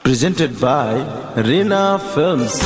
Presented by Reena Films.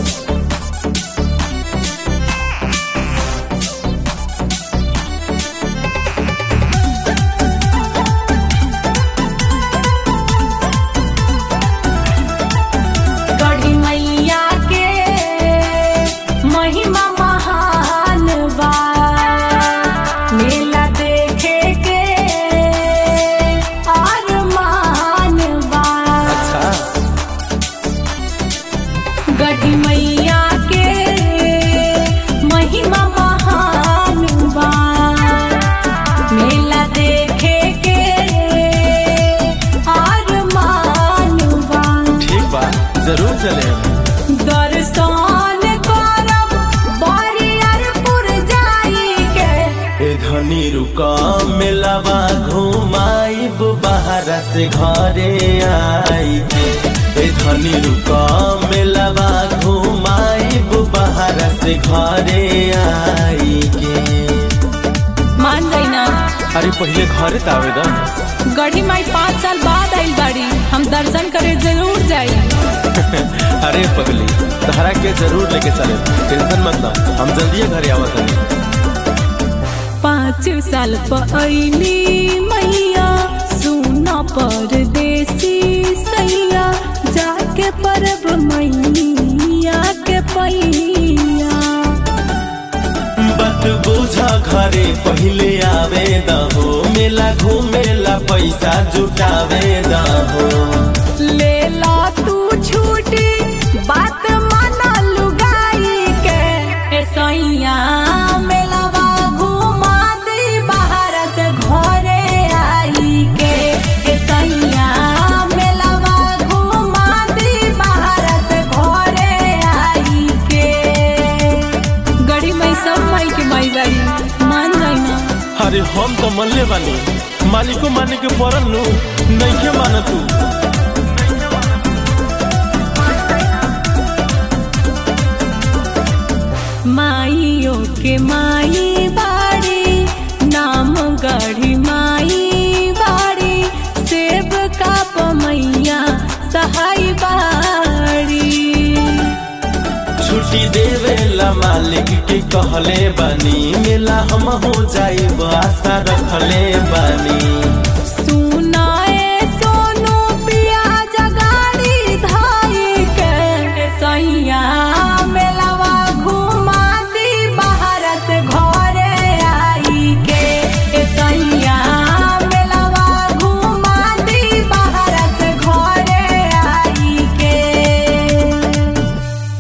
गढ़ी मैया के महिमा महान बा, मेला देखे के अरमान बा। ठीक बा, जरूर चले। दर्शन करब बरियारपुर जाई के। ए धनी रुका मेलावा घुमाइब बाहर से घरे आई के। ए धनी रुका मेलावा घुमाइब बाहर से घरे आई के। मान गई ना? अरे पहले घरे त आवेदन। गढ़ी माई 5 साल बाद आइल बाड़ी, हम दर्शन करे जरूर जाई। अरे पगली, तहरा के जरूर लेके चले, टेंशन मत ला, हम जल्दी घरे आवत हनी। 5 साल पहली मैया सुना परदेसी सैया, जाके परब मैया के पैया। बात बुझा घरे पहले आवे दहो, मेला घूमेला पैसा जुटावे दहो। ले ला तू छूटी बात माना लुगाई के। ए सैया मेलावा घुमा दी बाहर से घरे आई के। ए सैया मेलावा घुमा दी बाहर से घरे आई के। गड़ी मई सब माई के माई बारी, मान जाई ना? अरे हम तो मनले बानी, मालिको माने के पड़ल नु, नइखे माना तू। माइयो के माई बाड़ी, नाम गढ़ी माई बाड़ी। सेब का पमैया सहाय बाड़ी। छुट्टी देवेला मालिक के कहले बानी, मेला हम हो जाइब आशा रखले बानी।